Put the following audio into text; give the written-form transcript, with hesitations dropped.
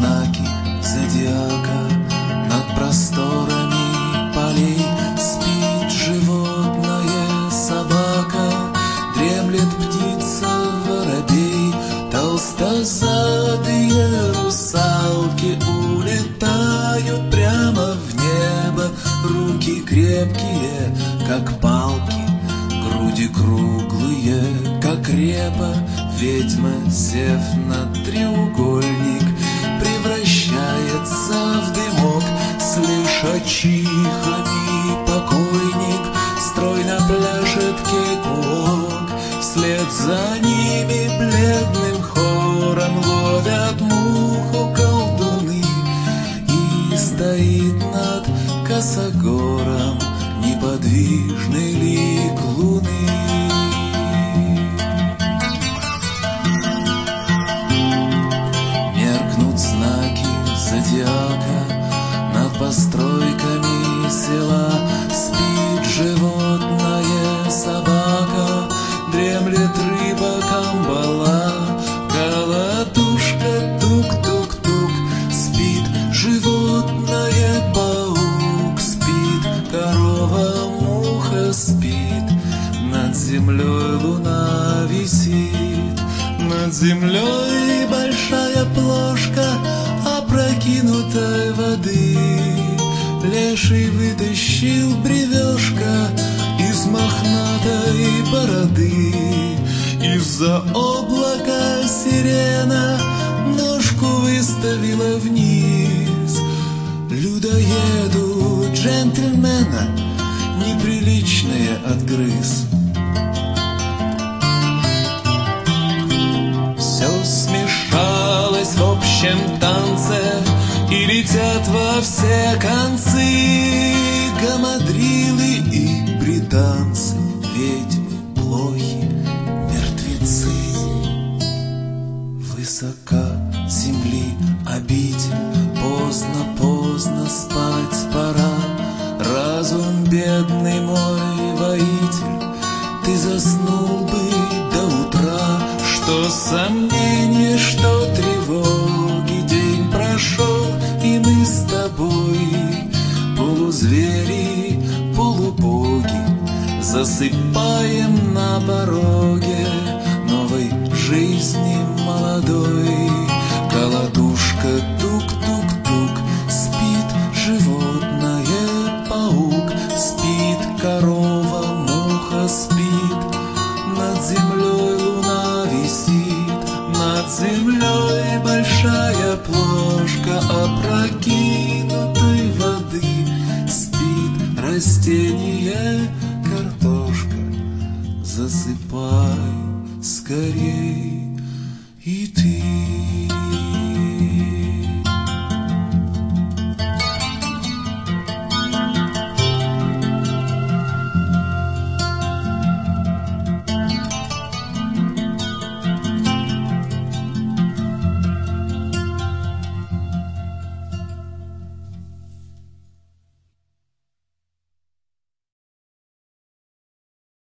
знаки зодиака над просторами полей. Спит животное, собака, дремлет птица, воробей. Толстозадые русалки улетают прямо в небо. Руки крепкие, как палки, груди круглые, как репа. Ведьма, сев на треугольник, превращается в дымок. С лишачихами покойник стройно пляшет кекуок. Вслед за ними бледным хором ловят муху колдуны. И стоит над косогором неподвижный лик луны. Меркнут знаки зодиака над постройками села. Спит животное, собака, дремлет рыба, камбала. Колотушка, тук-тук-тук, спит животное, паук. Спит корова, муха спит. Над землей луна висит. Над землей большая плошка опрокинутой воды. Леший вытащил бревешко из мохнатой бороды. Из-за облака сирена ножку выставила вниз. Людоеду джентльмена неприличное отгрыз. Все смешалось в общем танце, и летят во все концы гамадрилы и британцы, ведьмы, плохи, мертвецы. Высока земли обитель, поздно-поздно спать пора. Разум, бедный мой воитель, ты заснул бы до утра. Что сомнения, что тревоги, день прошел, и мы с тобой полузвери, полубоги, засыпаем на пороге новой жизни молодой. Колотушка, тук-тук-тук, спит животное, паук. Спит корова, муха спит. Над землей луна висит. Над землей большая плошка опрокинутой воды. Спит растение, картошка. Засыпай скорей и ты.